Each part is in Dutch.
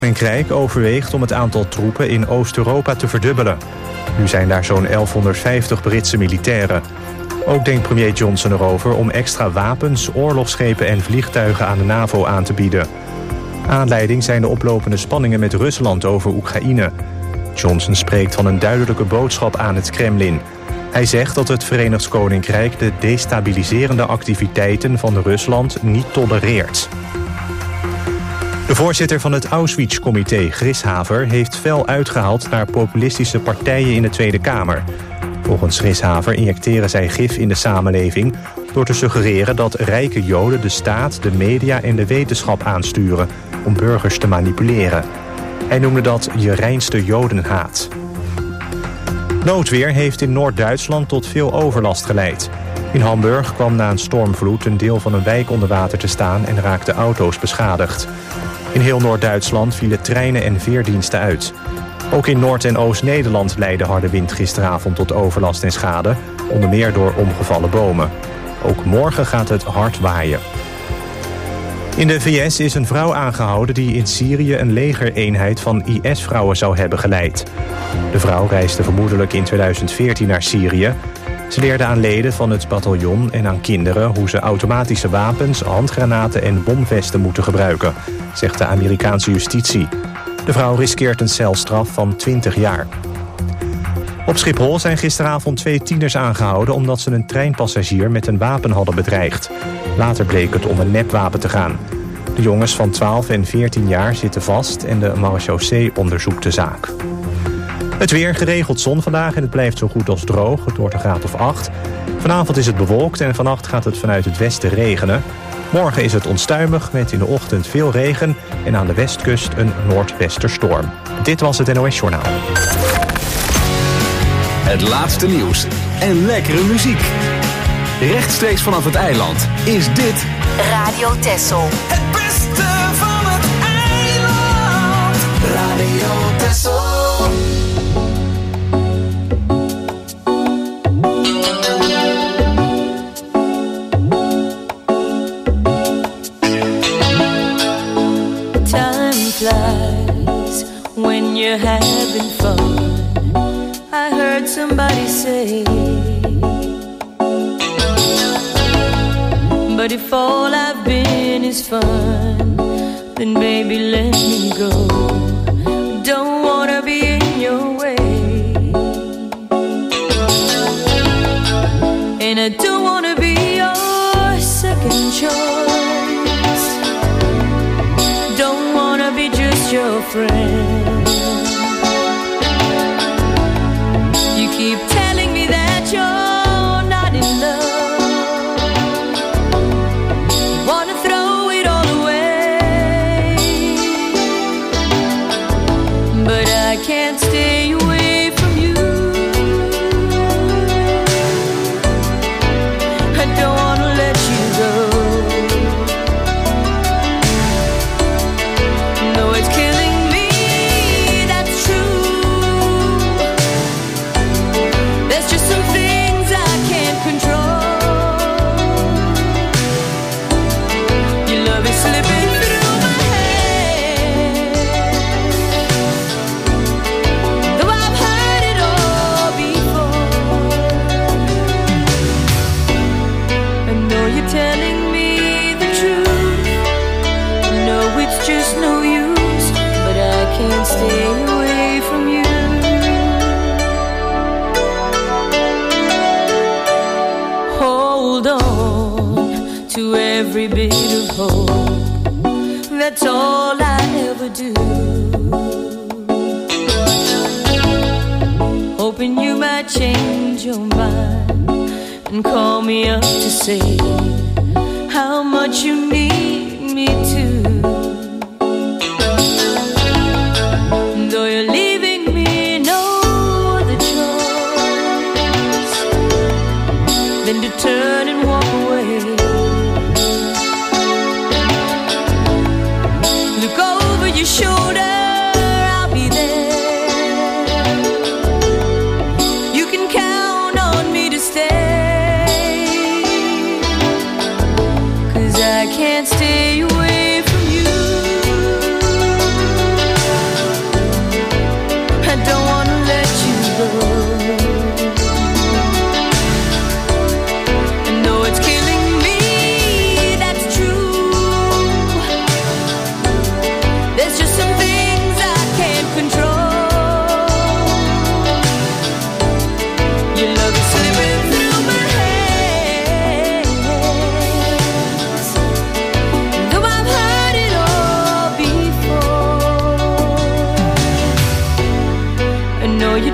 Koninkrijk overweegt om het aantal troepen in Oost-Europa te verdubbelen. Nu zijn daar zo'n 1150 Britse militairen. Ook denkt premier Johnson erover om extra wapens, oorlogsschepen en vliegtuigen aan de NAVO aan te bieden. Aanleiding zijn de oplopende spanningen met Rusland over Oekraïne. Johnson spreekt van een duidelijke boodschap aan het Kremlin. Hij zegt dat het Verenigd Koninkrijk de destabiliserende activiteiten van Rusland niet tolereert. De voorzitter van het Auschwitz-comité, Grishaver, heeft fel uitgehaald naar populistische partijen in de Tweede Kamer. Volgens Grishaver injecteren zij gif in de samenleving door te suggereren dat rijke Joden de staat, de media en de wetenschap aansturen om burgers te manipuleren. Hij noemde dat je reinste Jodenhaat. Noodweer heeft in Noord-Duitsland tot veel overlast geleid. In Hamburg kwam na een stormvloed een deel van een wijk onder water te staan en raakten auto's beschadigd. In heel Noord-Duitsland vielen treinen en veerdiensten uit. Ook in Noord- en Oost-Nederland leidde harde wind gisteravond tot overlast en schade, onder meer door omgevallen bomen. Ook morgen gaat het hard waaien. In de VS is een vrouw aangehouden die in Syrië een legereenheid van IS-vrouwen zou hebben geleid. De vrouw reisde vermoedelijk in 2014 naar Syrië. Ze leerde aan leden van het bataljon en aan kinderen hoe ze automatische wapens, handgranaten en bomvesten moeten gebruiken, zegt de Amerikaanse justitie. De vrouw riskeert een celstraf van 20 jaar. Op Schiphol zijn gisteravond 2 tieners aangehouden omdat ze een treinpassagier met een wapen hadden bedreigd. Later bleek het om een nepwapen te gaan. De jongens van 12 en 14 jaar zitten vast en de marechaussee onderzoekt de zaak. Het weer, geregeld zon vandaag en het blijft zo goed als droog. Het wordt een graad of 8. Vanavond is het bewolkt en vannacht gaat het vanuit het westen regenen. Morgen is het onstuimig met in de ochtend veel regen en aan de westkust een noordwesterstorm. Dit was het NOS Journaal. Het laatste nieuws en lekkere muziek. Rechtstreeks vanaf het eiland is dit Radio Texel. Het beste van het eiland. Radio Texel. Flies when you're having fun. I heard somebody say, but if all I've been is fun, then baby let me go. Don't wanna be in your way, and I don't wanna be your second choice. Don't wanna be just your friend. You keep telling me that you're not in love. You wanna throw it all away, but I can't stay away from you. I don't wanna let you go. Stay away from you. Hold on to every bit of hope. That's all I ever do. Hoping you might change your mind and call me up to say how much you need me to. Though you're leaving me no other choice than to turn and walk away. Look over your shoulder, I'll be there. You can count on me to stay, 'cause I can't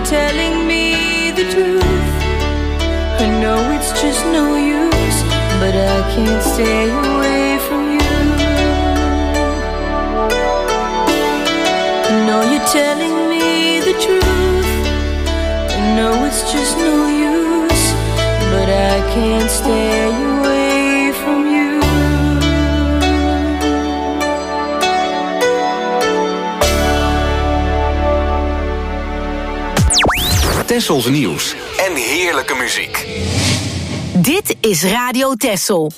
telling me the truth. I know it's just no use, but I can't stay away from you. I know you're telling me the truth. I know it's just no use, but I can't stay away from you. Tessels nieuws en heerlijke muziek. Dit is Radio Tessel.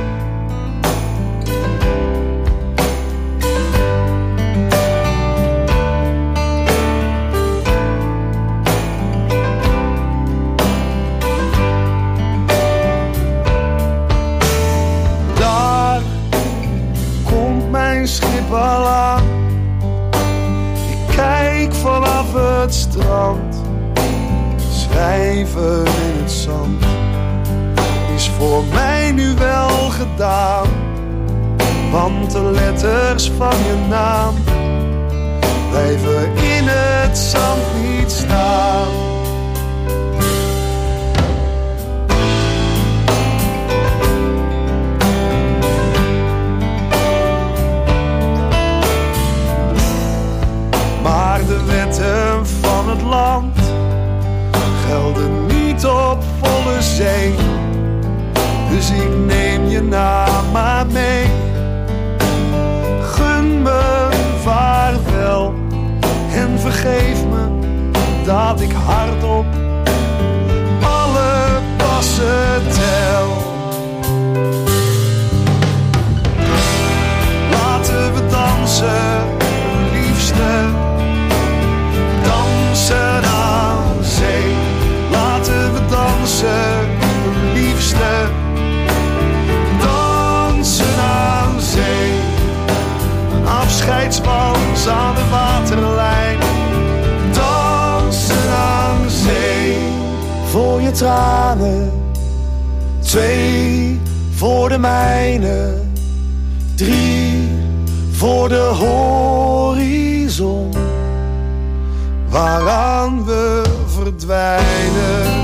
Daar komt mijn schip al aan. Ik kijk vanaf het strand. Schrijven in het zand is voor mij nu wel gedaan, want de letters van je naam blijven in het zand niet staan. Maar de wetten van het land gelden niet op volle zee, dus ik neem je naam maar mee. Gun me vaarwel en vergeef me dat ik hardop alle passen tel. Laten we dansen, liefste, dansen aan zee. Laten we dansen, liefste, dansen aan zee. Een afscheidswans aan de waterlijn, dansen aan zee. Voor je tranen, 2 voor de mijne, 3 voor de horizon, waaraan we verdwijnen.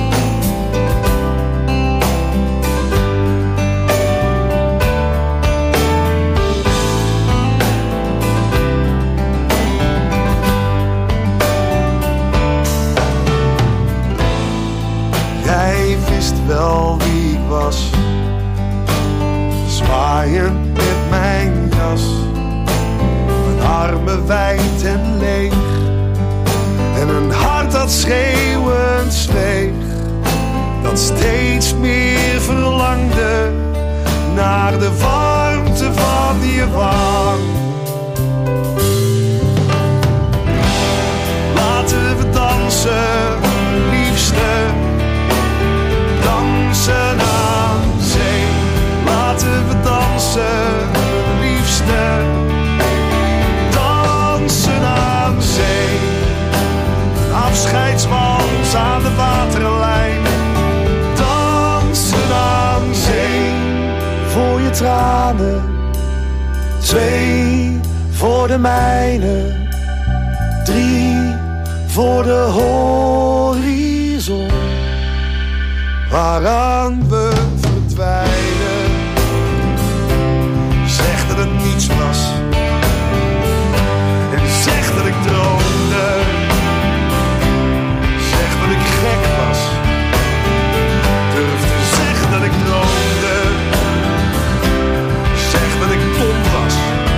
Jij wist wel wie ik was, zwaaiend met mijn jas, mijn armen wijd en leeg en een hart dat schreeuwend zweeg, dat steeds meer verlangde naar de warmte van je wang. Laten we dansen, liefste, dansen aan zee. Laten we dansen, liefste, dansen aan zee. Afscheidswans aan de waterlijn, dansen aan zee. Voor je tranen, 2 voor de mijne, 3 voor de horizon, waaraan we verdwijnen. Zeg dat het niets was en zeg dat ik droomde. Zeg dat ik gek was, durf te zeggen dat ik droomde. Zeg dat ik dom was,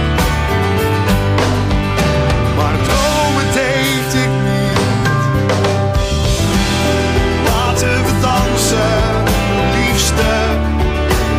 maar dromen deed ik niet. Laten we dansen, liefste,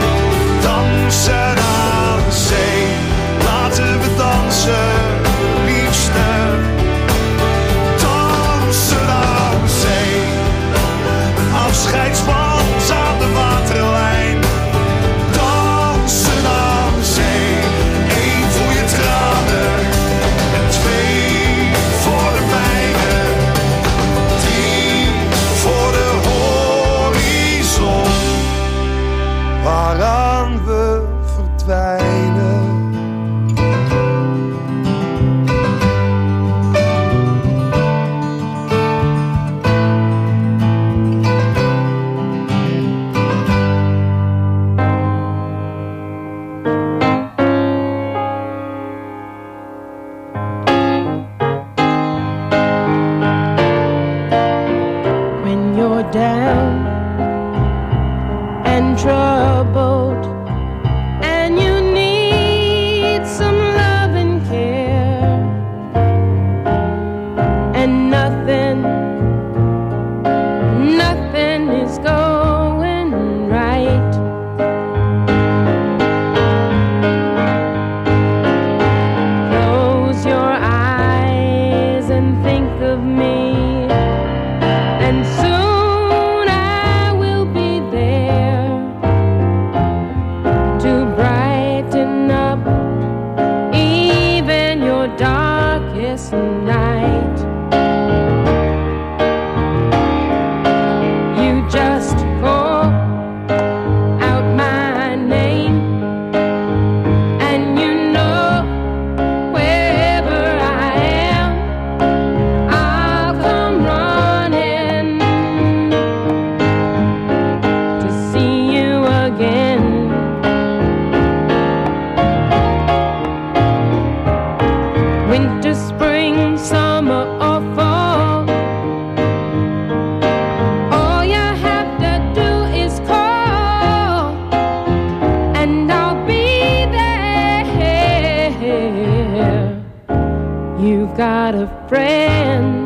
you've got a friend.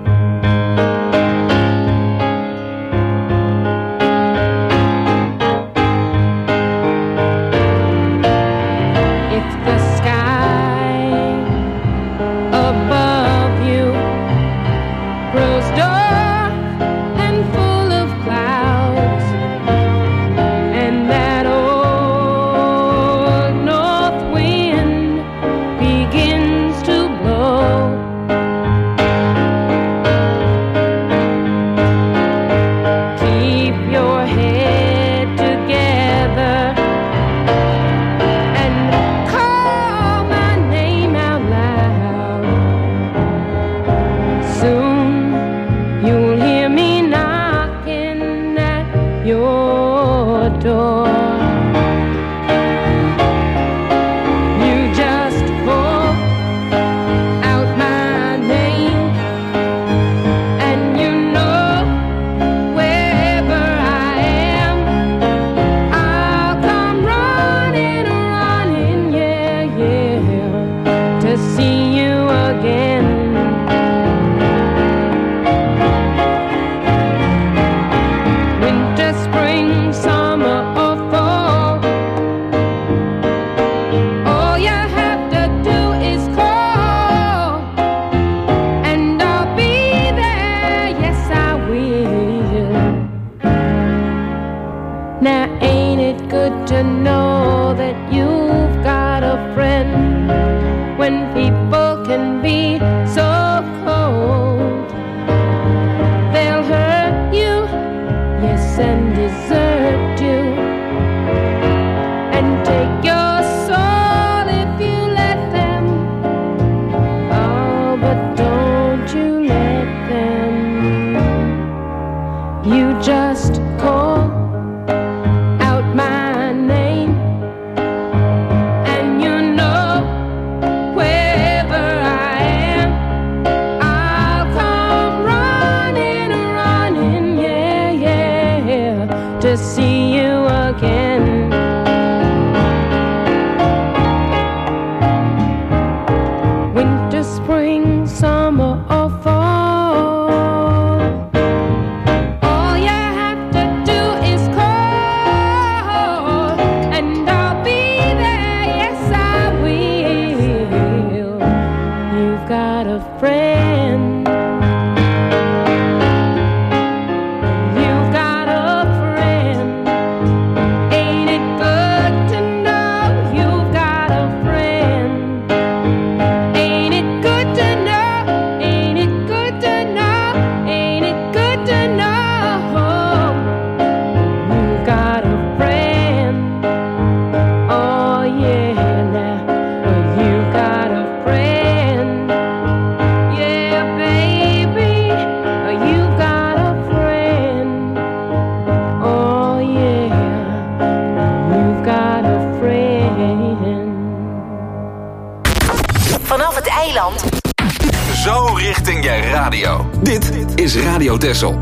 Zo richting je radio. Dit is Radio Texel.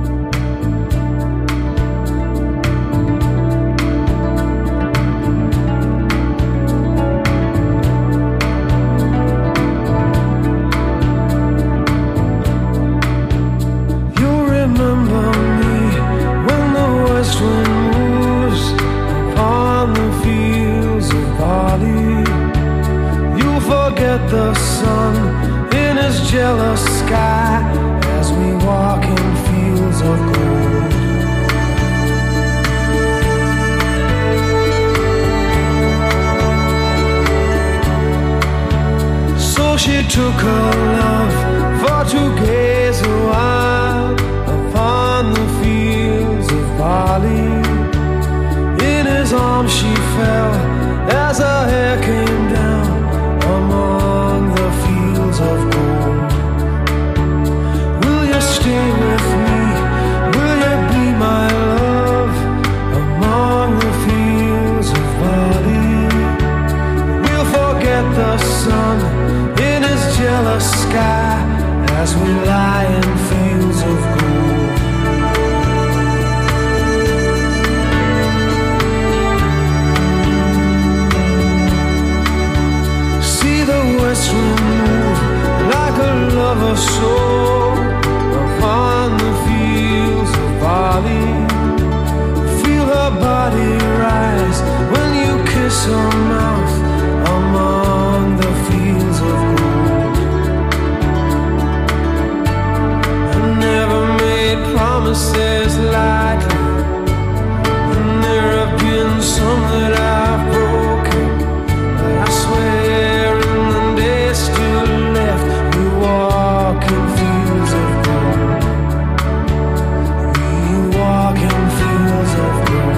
The sun in his jealous sky as we walk in fields of gold. So she took her love for to gaze a while upon the fields of barley. In his arms she fell as her hair came down among the fields of gold. Will you stay with me? Will you be my love among the fields of barley? We'll forget the sun in his jealous sky as we lie in fields of gold. The west wind move of a soul upon the fields of barley. Feel her body rise when you kiss her mouth among the fields of gold. I never made promises lightly, and there have been some that I've broken, but I swear in the days still left, we walk in fields of gold. We walk in fields of gold.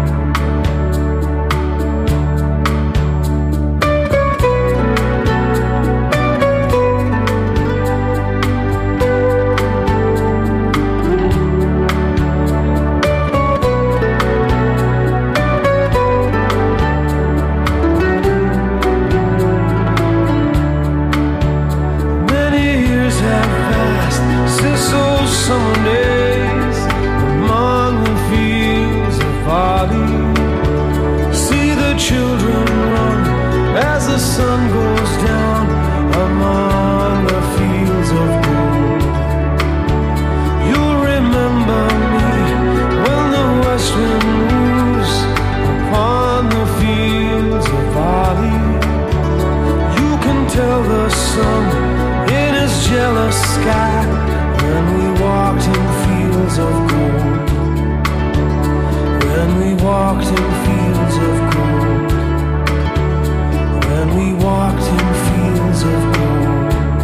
Summer days among the fields of barley. See the children run as the sun goes down among the fields of gold. You'll remember me when the west wind moves upon the fields of barley. You can tell the sun in his jealous sky when we walked in fields of gold. When we walked in fields of gold. When we walked in fields of gold.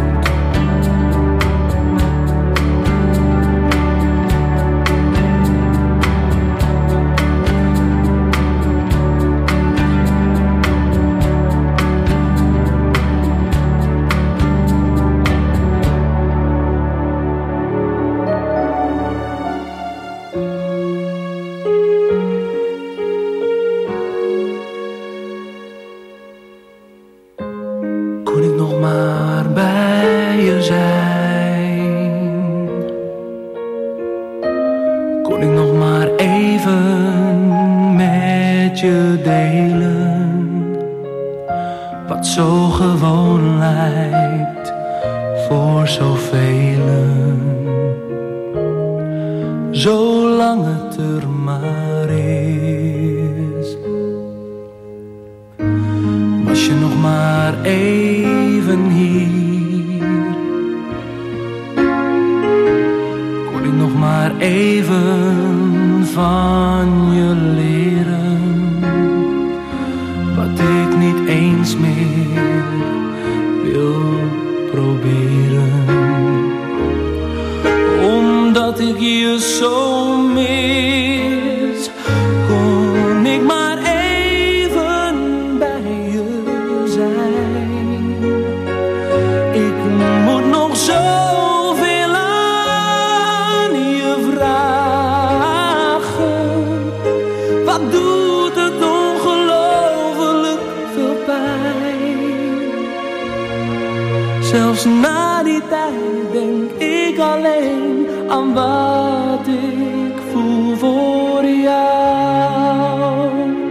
Zelfs na die tijd denk ik alleen aan wat ik voel voor jou.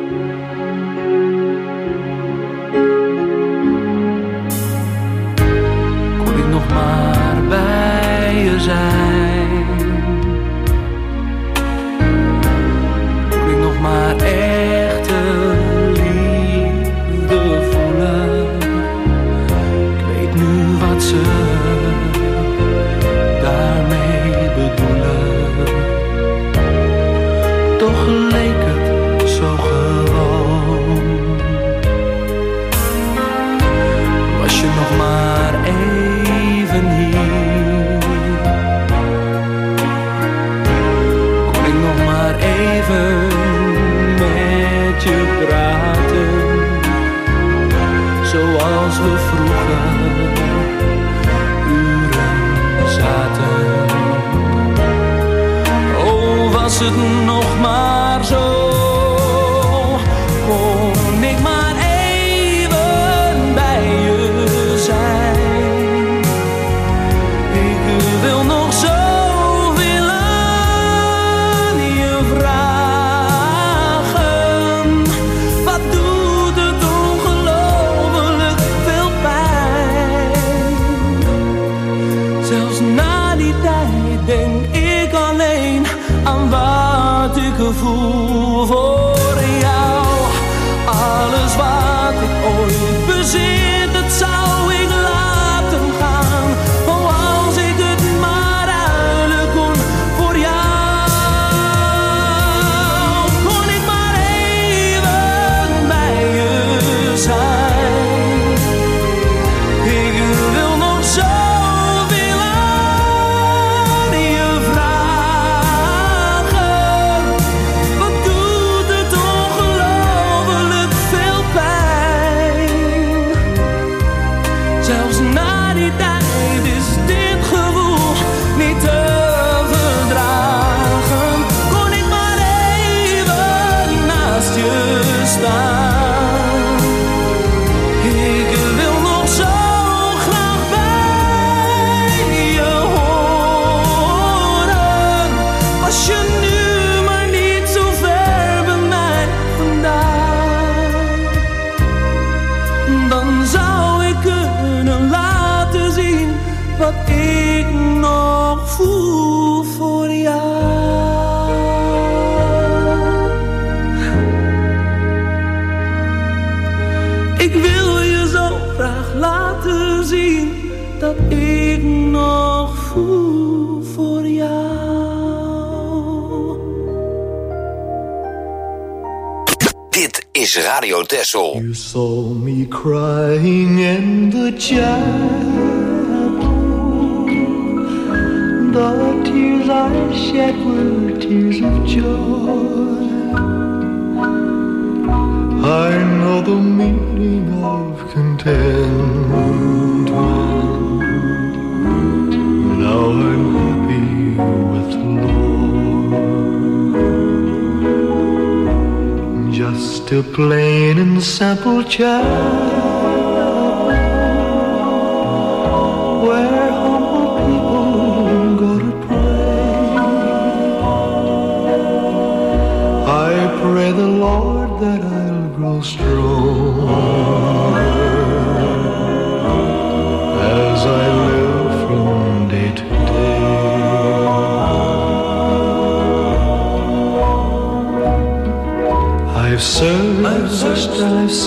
Kon ik nog maar bij je zijn. Kon ik nog maar echte liefde voelen. Wat ze daarmee bedoelen. Toch leek het zo gewoon. Was je nog maar even hier. Kon ik nog maar even met je praten. Zoals we vroeger zaten. Oh, was het nog maar zo, kon ik maar even bij je zijn. Ik wil nog zoveel aan je vragen. Wat doet het ongelooflijk veel pijn gevoel voor jou. Alles wat ik ooit bezit, dat zou ik laten gaan. Oh, als ik het maar ruilen kon voor jou. Kon ik maar even bij je zijn. Ik wil nog zoveel aan je vragen. Wat doet het ongelooflijk veel pijn. Zelfs na die tijd is dit gevoel niet te verdragen. Kon ik maar even naast je staan. Ik wil nog zo graag bij je horen. Als je nu maar niet zo ver bij mij vandaan. Dan zou ik kunnen laten zien wat ik nog voel voor jou. Ik wil je zo graag laten zien dat ik nog voel voor jou. Dit is Radio Texel. You saw me crying in the chapel. The tears I shed were tears of joy. I know the meaning of contentment. Now I'm happy with the Lord. Just a plain and simple child, where humble people go to pray. I pray the Lord that I'll grow strong as I live from day to day. I've searched,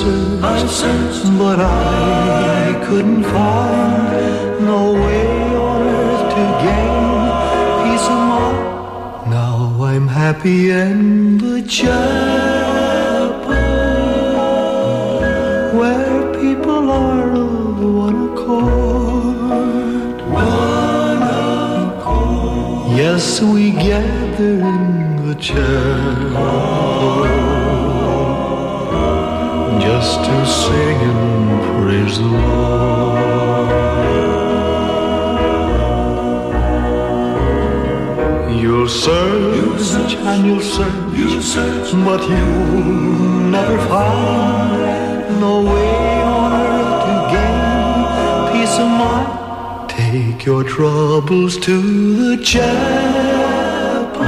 but I couldn't find no way on earth to gain peace of mind. Now I'm happy in the chapel, where people are of one accord. One accord. Yes, we gather in the chapel just to sing and praise the Lord. You'll search and you'll search, but you'll never find no way on earth to gain peace of mind. Take your troubles to the chapel.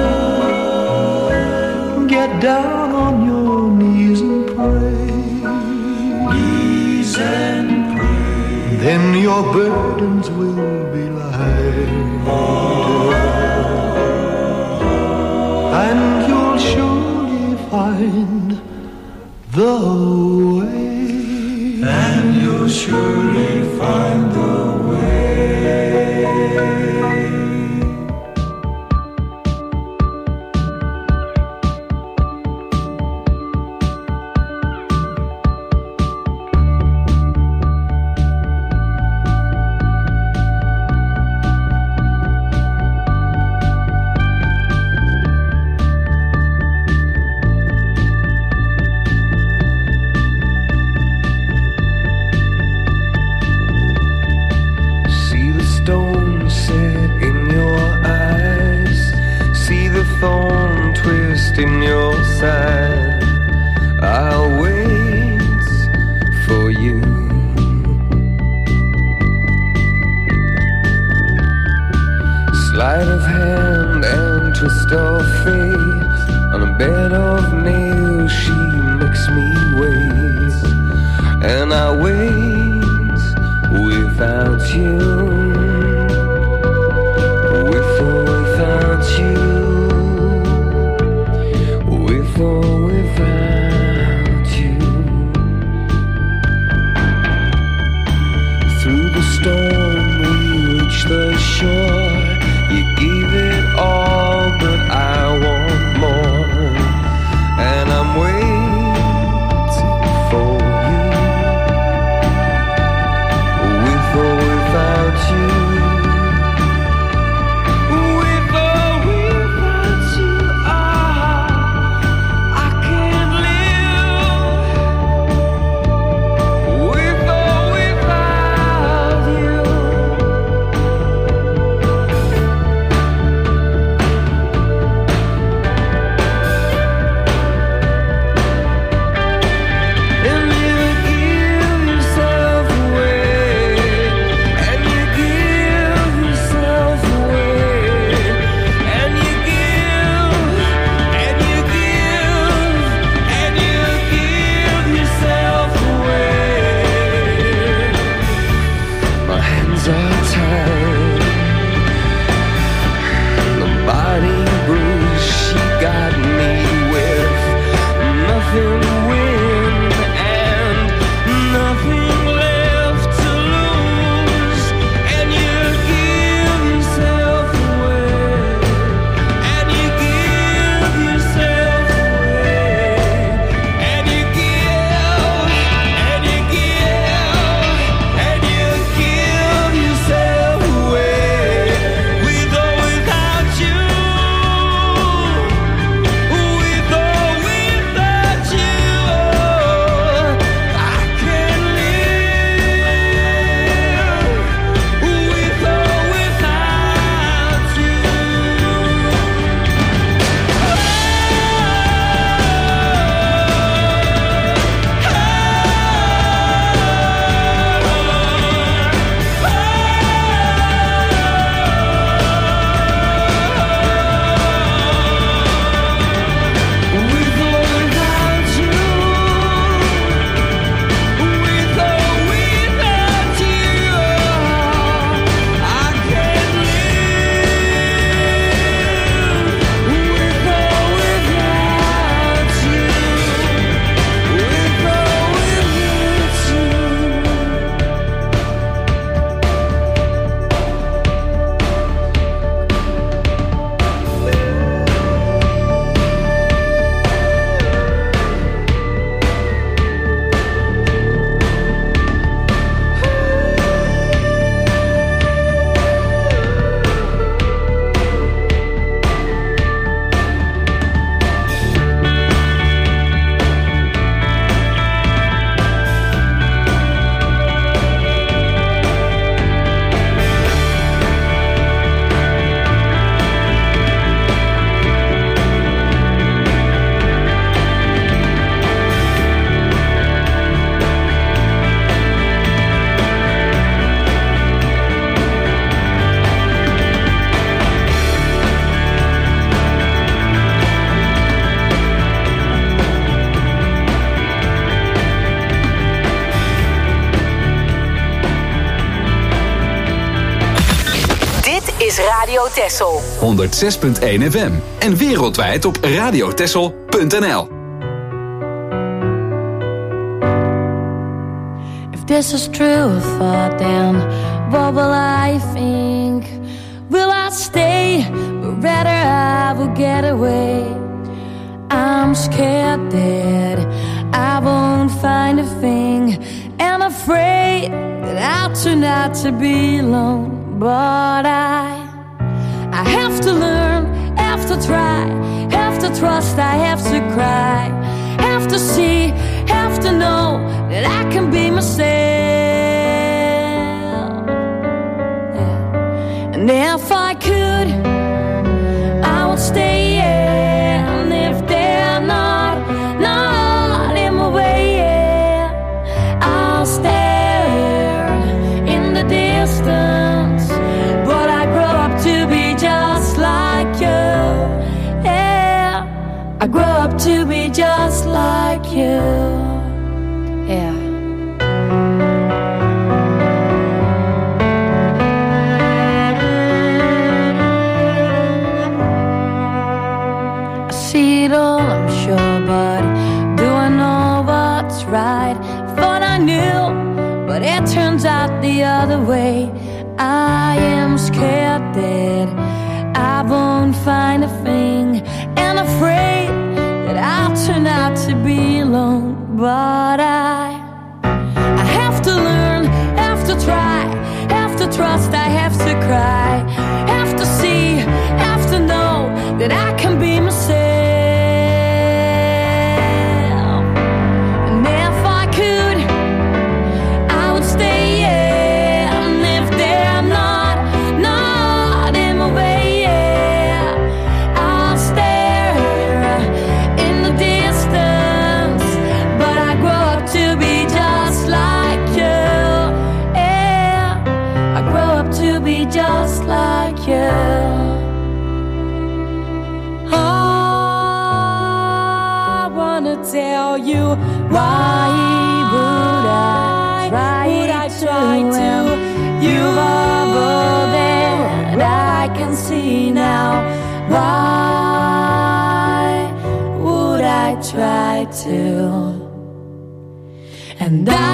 Get down on your knees and pray. Then your burdens will be light, and you'll surely find the way. And you'll surely find the way. In your side, I'll wait for you. Sleight of hand and twist of fate, on a bed of nails she makes me wait, and I wait without you, without you. is Radio Texel. 106.1 FM en wereldwijd op radiotexel.nl. If this is true thought, then what will I think? Will I stay? But rather I will get away. I'm scared that I won't find a thing, and afraid that I'll turn out to be alone. But I have to learn, have to try, have to trust, I have to cry, have to see, have to know that I can be myself. Yeah. And if I could, I would stay, yeah. And if they're not in my way, yeah, I'll stare in the distance. But I grow up to be just like you, yeah. I grow up to be just like you, yeah. I see it all, I'm sure, but do I know what's right? Thought I knew, but it turns out the other way. I am scared that I won't find a thing, and afraid that I'll turn out to be alone. But I have to learn, have to try, have to trust, I have to cry, have to see, have to know that I can be myself. And if I could, I would stay, yeah. And if they're not in my way, yeah, I'll stare in the distance. But I grow up to be just like you, yeah. I grow up to be just like you. I wanna tell you, why would I try to? You are all that I can see now. Why would I try to? And I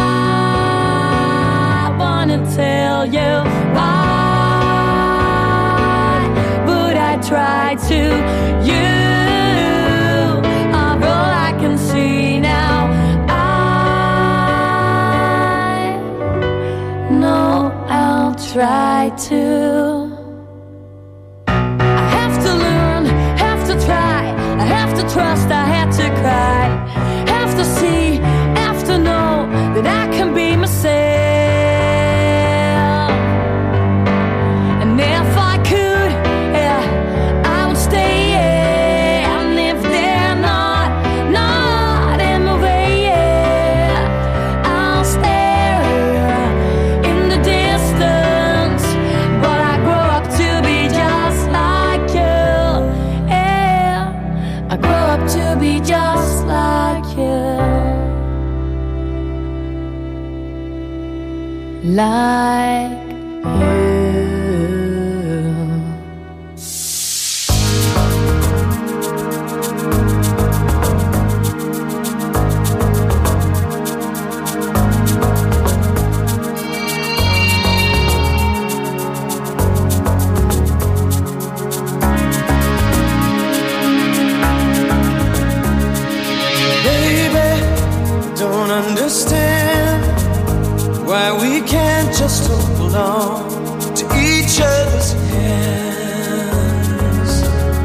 wanna tell you, why would I try to? You are all I can see now. I know I'll try to. I have to learn, have to try, I have to trust, I have to cry, have to see, have to know that I can be myself. And if I could, yeah, I would stay, yeah. And if they're not in my way, yeah, I'll stare in the distance. But I grow up to be just like you, yeah. I grow up to be just like you, like you. Baby, don't understand why we can't just hold on to each other's hands.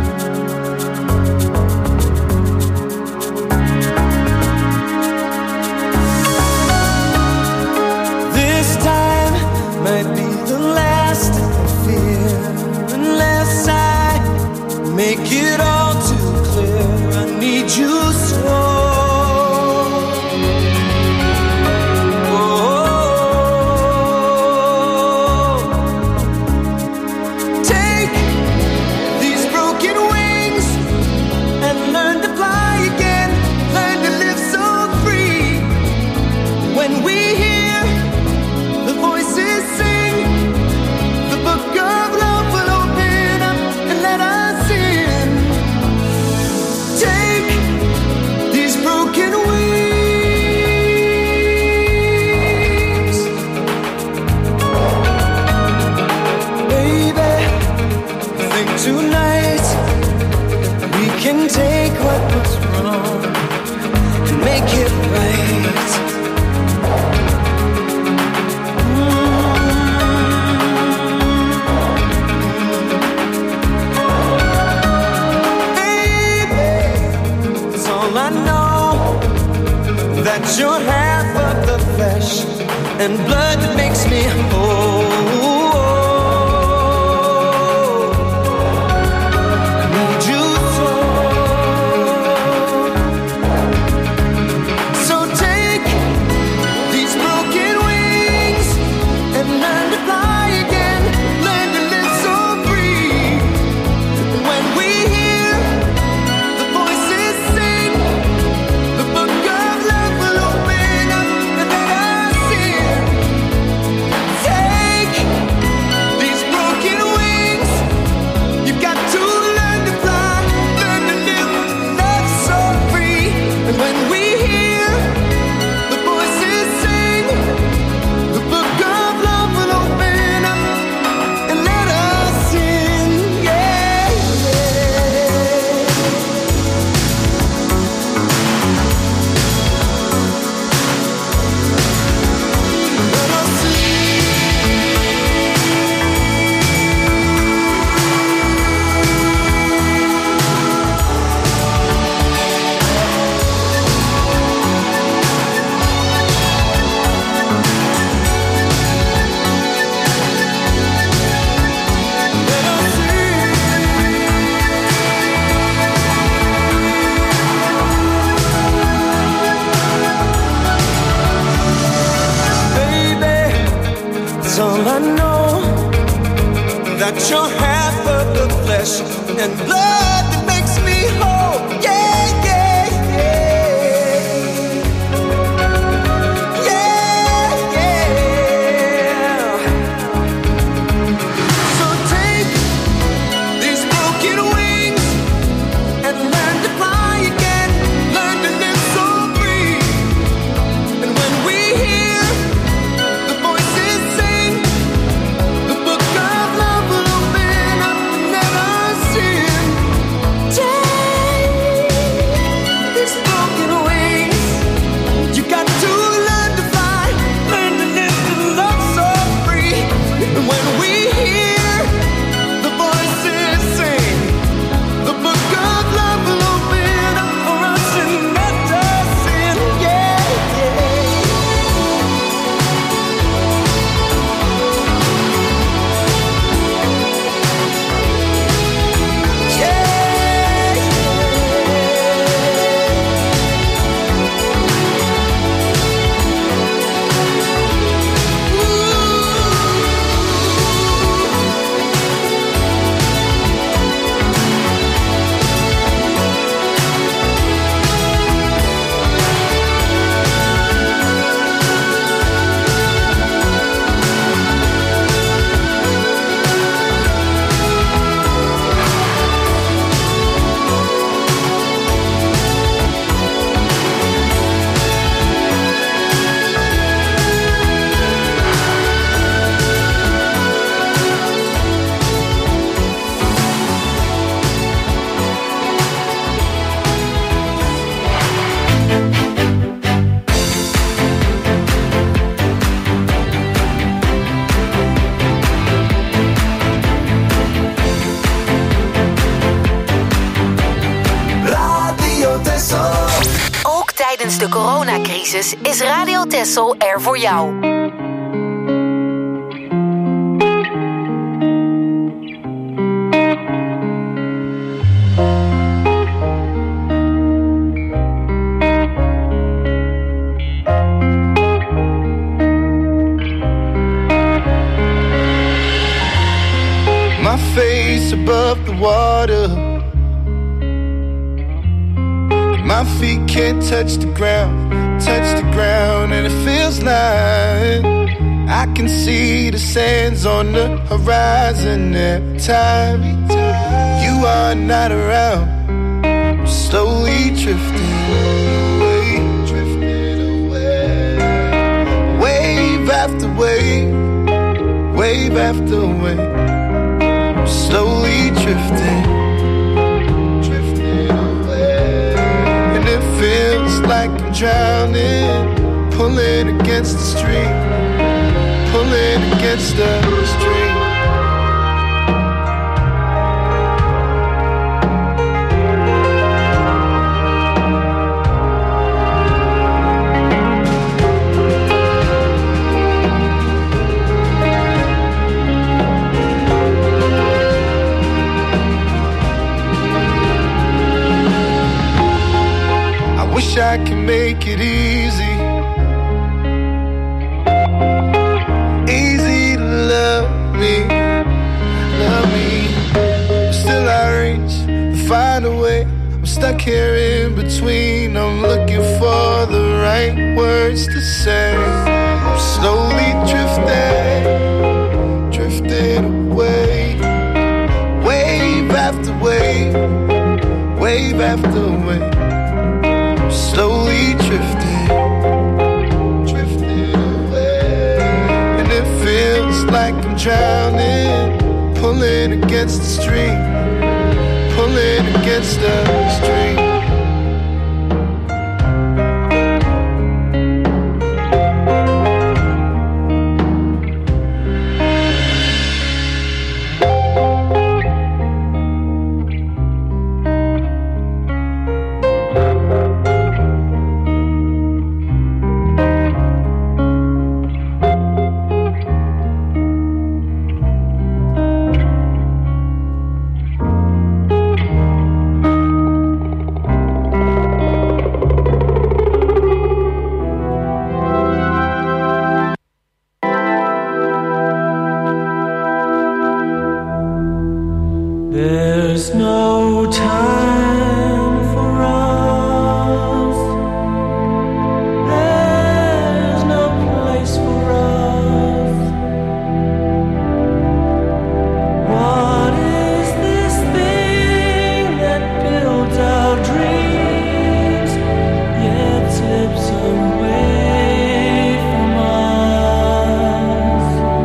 This time might be the last I fear, unless I make it all too clear. I need you so. Of love tonight we can take what was wrong and make it right. Baby, it's all I know, that you're half of the flesh and blood that makes me whole. You're half of the flesh and blood that makes me whole. Yeah, yeah, yeah. Yeah, yeah. So take these broken wings and learn to fly again. Learn to live so free. And when we hear the voices sing, the book of love will Tijdens de coronacrisis is Radio Texel er voor jou. My face above the water, my feet can't touch the ground, and it feels like I can see the sands on the horizon every time you are not around. I'm slowly drifting away, wave after wave, wave after wave. I'm slowly drifting away. And it feels like I'm drowning, pulling against the stream, pulling against the stream. Wish I could make it easy, easy to love me. But still I reach to find a way. I'm stuck here in between. I'm looking for the right words to say. I'm slowly drifting away. Wave after wave, wave after wave. Slowly drifting away. And it feels like I'm drowning, pulling against the stream, pulling against the stream. There's no time for us. There's no place for us. What is this thing that builds our dreams yet slips away from us?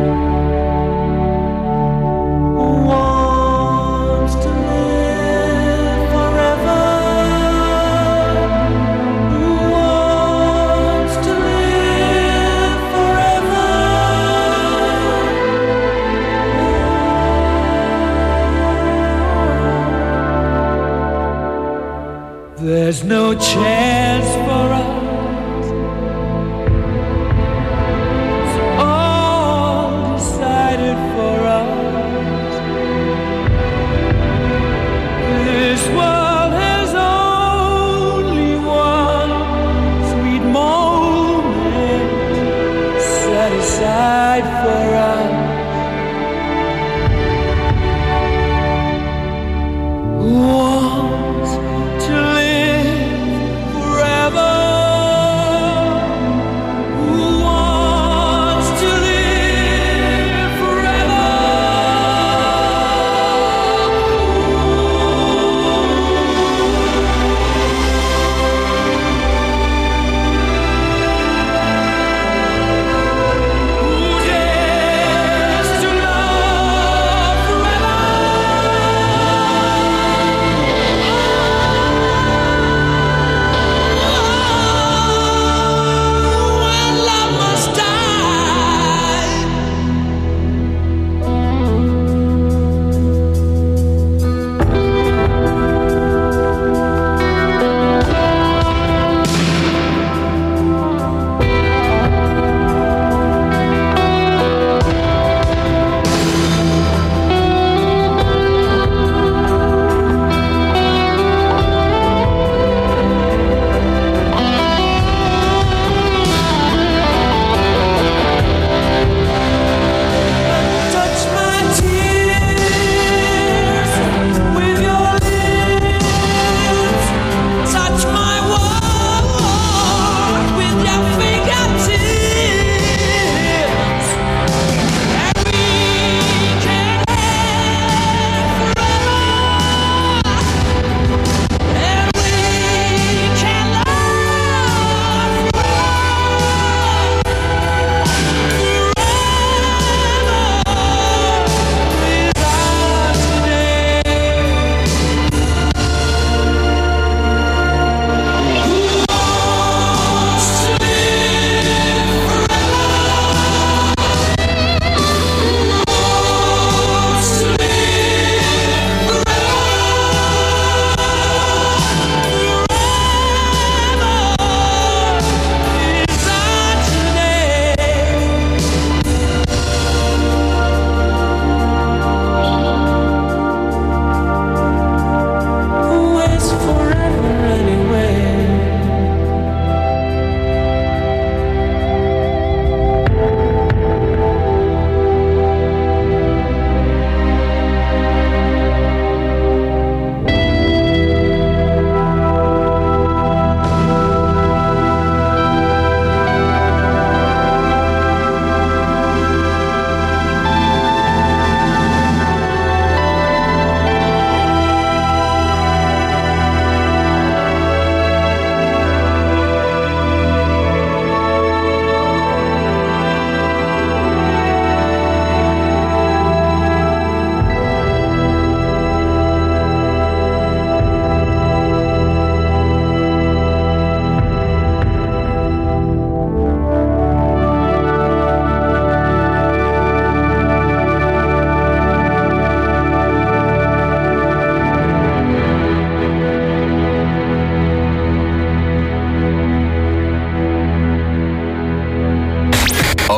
Wants to live forever. Who wants to live forever? There's no chance for us. It's all decided for us. This world has only one sweet moment set aside for us. Who wants to live forever?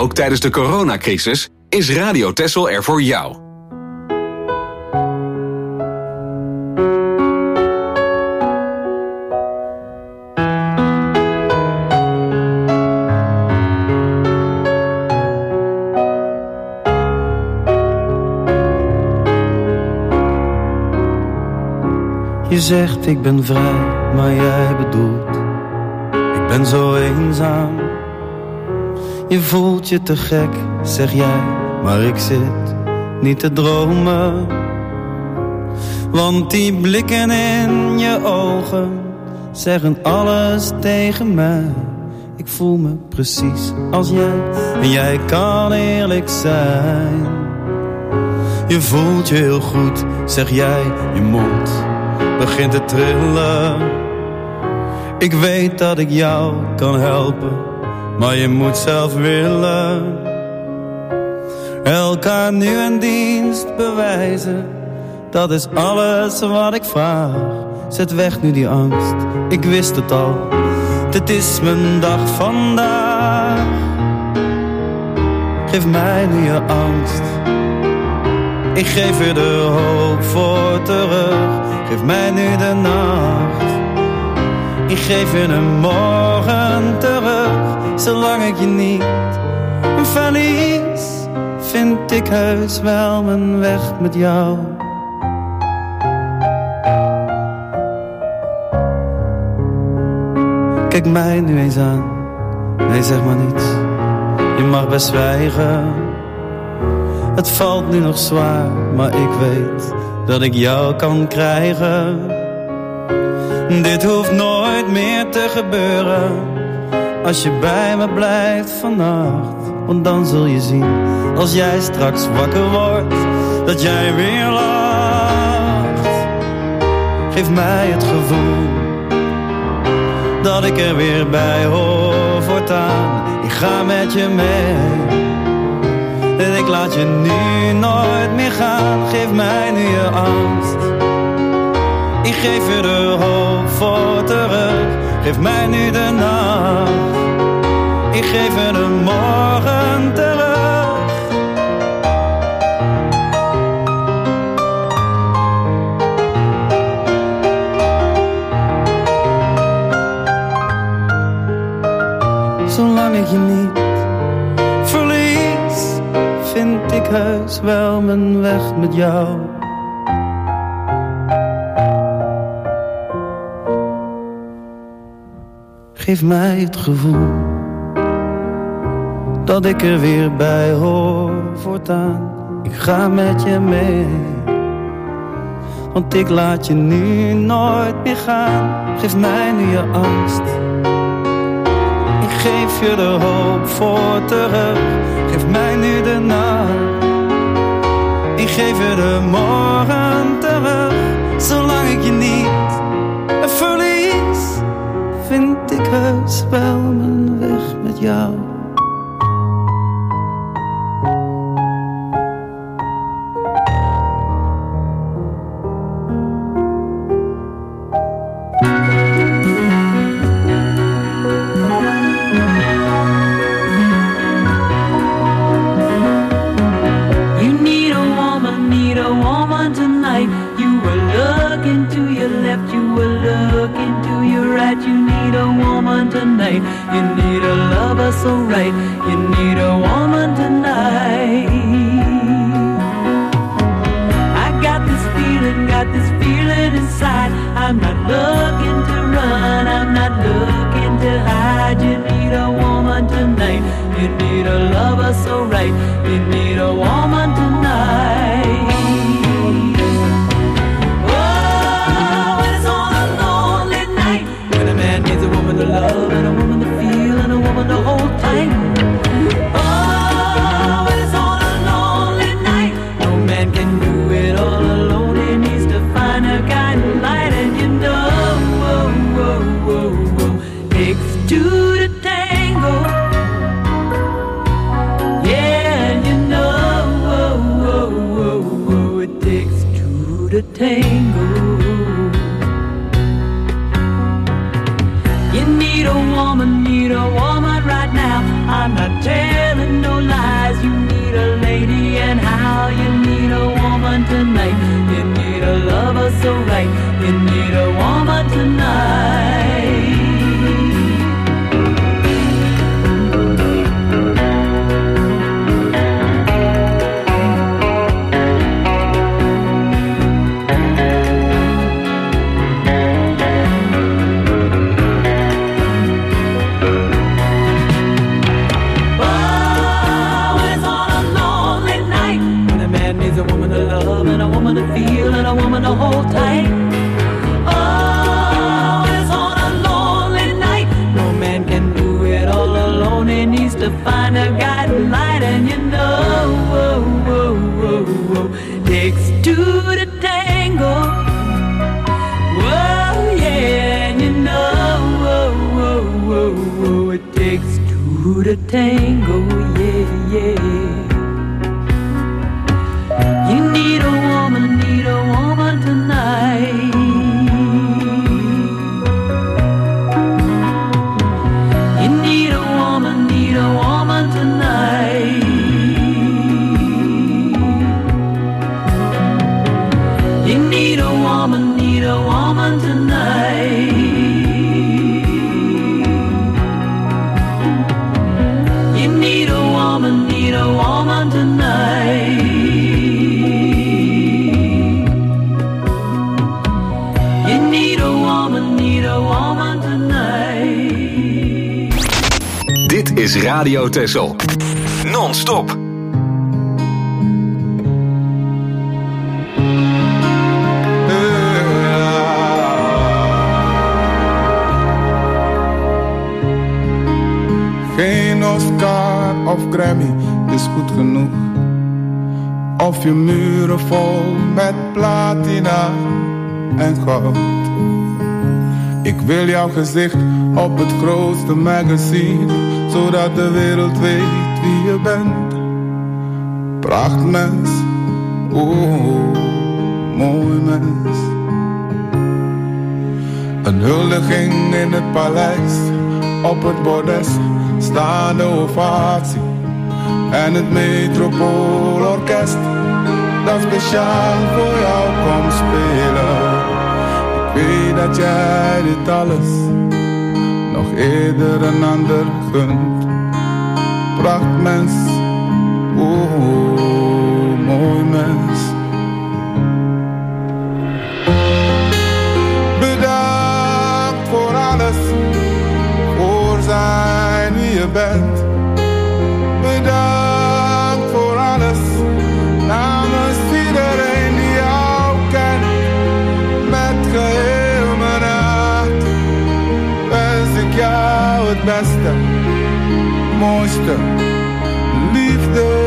Ook tijdens de coronacrisis is Radio Texel er voor jou. Je zegt ik ben vrij, maar jij bedoelt ik ben zo eenzaam. Je voelt je te gek, zeg jij, maar ik zit niet te dromen. Want die blikken in je ogen zeggen alles tegen mij. Ik voel me precies als jij en jij kan eerlijk zijn. Je voelt je heel goed, zeg jij, je mond begint te trillen. Ik weet dat ik jou kan helpen, maar je moet zelf willen. Elkaar nu een dienst bewijzen, dat is alles wat ik vraag. Zet weg nu die angst, ik wist het al, dit is mijn dag vandaag. Geef mij nu je angst, ik geef je de hoop voor terug. Geef mij nu de nacht, ik geef je een morgen terug. Zolang ik je niet verlies, vind ik heus wel mijn weg met jou. Kijk mij nu eens aan, nee zeg maar niets, je mag best zwijgen. Het valt nu nog zwaar, maar ik weet dat ik jou kan krijgen. Dit hoeft nooit meer te gebeuren, als je bij me blijft vannacht. Want dan zul je zien, als jij straks wakker wordt, dat jij weer lacht. Geef mij het gevoel dat ik er weer bij hoor voortaan. Ik ga met je mee en ik laat je nu nooit meer gaan. Geef mij nu je angst, ik geef je de hoop voor terug. Geef mij nu de nacht, ik geef je de morgen terug. Zolang ik je niet verlies, vind ik heus wel mijn weg met jou. Geef mij het gevoel dat ik er weer bij hoor voortaan. Ik ga met je mee, want ik laat je nu nooit meer gaan. Geef mij nu je angst, ik geef je de hoop voor terug. Geef mij nu de nacht, ik geef je de morgen terug. Zolang ik je niet verlies, vind ik heus wel mijn weg met jou. You need a lover so right. You need a woman tonight. I got this feeling inside. I'm not looking to run, I'm not looking to hide. You need a woman tonight. You need a lover so right. You need a woman tonight. Oh, it's on a lonely night when a man needs a woman to love and a woman to feel and a woman to hold tight. Oh, it's on a lonely night. No man can do it all alone. He needs to find a guiding light, and you know, takes two to tango. Yeah, and you know, it takes two to tango. Need a woman right right now. I'm not telling no lies. You need a lady and how you need a woman tonight. You need a lover so right. You need a woman tonight. Feel and a woman to hold tight. Oh, it's on a lonely night. No man can do it all alone. He needs to find a guiding light, and you know, takes two to tango. Whoa, yeah, and you know, it takes two to tango. Yeah, yeah. You need a woman tonight. You need a woman tonight. You need a woman tonight. You need a woman tonight. Dit is Radio Texel. Non-stop. Geen Oscar of Grammy is goed genoeg. Of je muren vol met platina en goud. Ik wil jouw gezicht op het grootste magazine, zodat de wereld weet wie je bent. Prachtmens, oh, mooi mens. Een huldiging in het paleis, op het bordes, staande ovatie. En het Metropoolorkest, dat speciaal voor jou komt spelen. Ik weet dat jij dit alles nog eerder een ander gunt. Prachtmens, oh, mooi mens. Bedankt voor alles, voor zijn wie je bent. Bedankt voor alles, namens iedereen die jou kent. Met geheel mijn hart wens ik jou het beste, mooiste, liefde.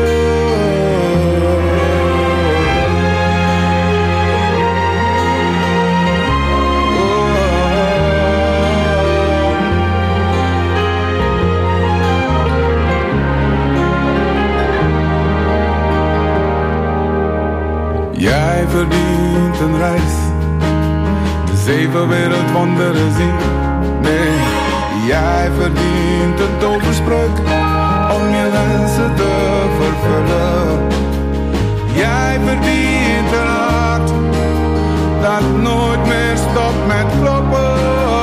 Jij verdient een reis, de 7 wereldwonderen zien. Nee, jij verdient een toverspreuk om je wensen te vervullen. Jij verdient een hart dat nooit meer stopt met kloppen.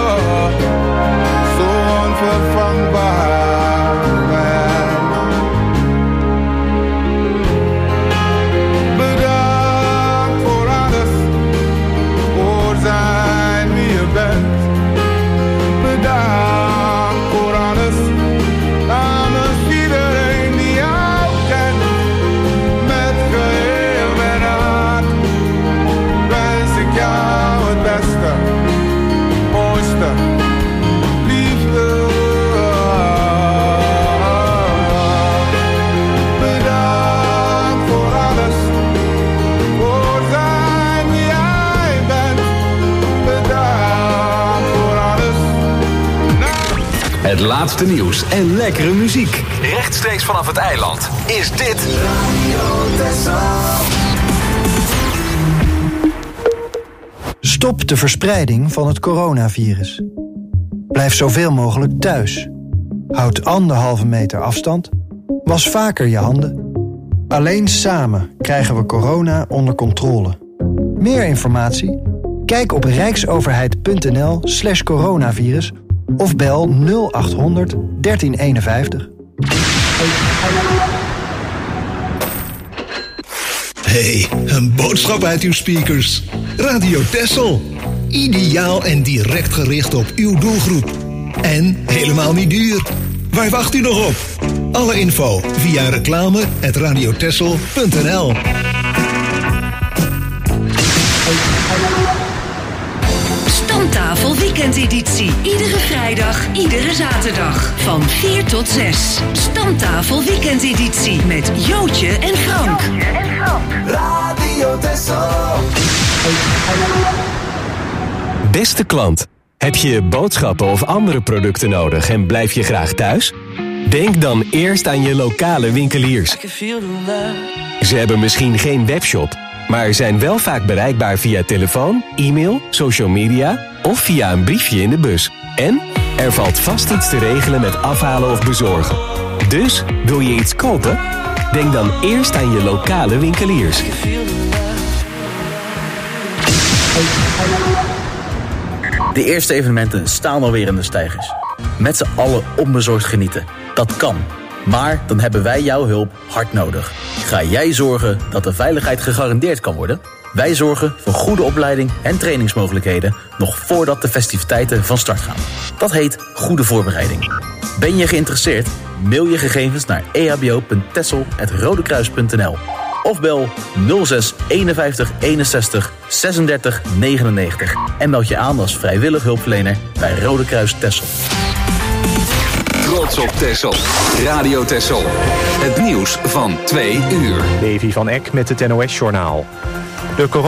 Zo onvervangbaar wij. Zijn wie je bent. Bedankt voor alles, namens iedereen die jou kent. Met geheel mijn hart wens ik jou het beste, mooiste, liefde. Bedankt voor alles, voor zijn wie jij bent. Het laatste nieuws en lekkere muziek. Rechtstreeks vanaf het eiland is dit Radio Texel. Stop de verspreiding van het coronavirus. Blijf zoveel mogelijk thuis. Houd 1,5 meter afstand. Was vaker je handen. Alleen samen krijgen we corona onder controle. Meer informatie? Kijk op rijksoverheid.nl/coronavirus of bel 0800 1351. Hey, een boodschap uit uw speakers. Radio Texel. Ideaal en direct gericht op uw doelgroep. En helemaal niet duur. Waar wacht u nog op? Alle info via reclame@radiotexel.nl. Stamtafel weekendeditie. Iedere vrijdag, iedere zaterdag. Van 4 tot 6. Stamtafel weekendeditie. Met Jootje en Frank. Radio Texel. Beste klant, heb je boodschappen of andere producten nodig en blijf je graag thuis? Denk dan eerst aan je lokale winkeliers. Ze hebben misschien geen webshop, maar zijn wel vaak bereikbaar via telefoon, e-mail, social media of via een briefje in de bus. En er valt vast iets te regelen met afhalen of bezorgen. Dus, wil je iets kopen? Denk dan eerst aan je lokale winkeliers. De eerste evenementen staan alweer in de steigers. Met z'n allen onbezorgd genieten. Dat kan. Maar dan hebben wij jouw hulp hard nodig. Ga jij zorgen dat de veiligheid gegarandeerd kan worden? Wij zorgen voor goede opleiding en trainingsmogelijkheden nog voordat de festiviteiten van start gaan. Dat heet goede voorbereiding. Ben je geïnteresseerd? Mail je gegevens naar ehbo.texel@rodekruis.nl of bel 06 51 61 36 99 en meld je aan als vrijwillig hulpverlener bij Rode Kruis Texel. Trots op Texel. Radio Texel. Het nieuws van 2 uur. Davy van Eck met het NOS-journaal. De